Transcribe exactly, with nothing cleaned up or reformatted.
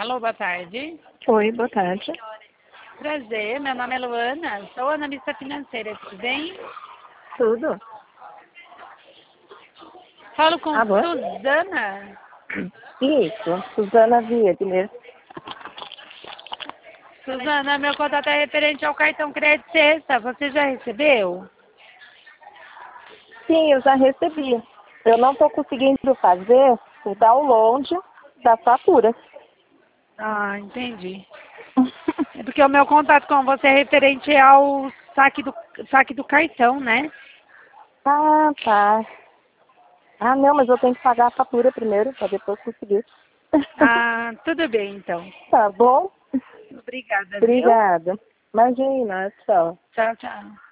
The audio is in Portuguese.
Alô, boa tarde. Oi, boa tarde. Prazer, meu nome é Luana, sou analista financeira, tudo bem? Tudo? Falo com Alô? Suzana. Isso, Suzana Wiedler. Suzana, meu contato é referente ao cartão crédito sexta, você já recebeu? Sim, eu já recebi. Eu não estou conseguindo fazer o download da fatura. Ah, entendi. É porque o meu contato com você é referente ao saque do, saque do cartão, né? Ah, tá. Ah, não, mas eu tenho que pagar a fatura primeiro, para depois conseguir. Ah, tudo bem então. Tá bom? Obrigada, viu? Obrigada. Imagina, tchau. Tchau, tchau.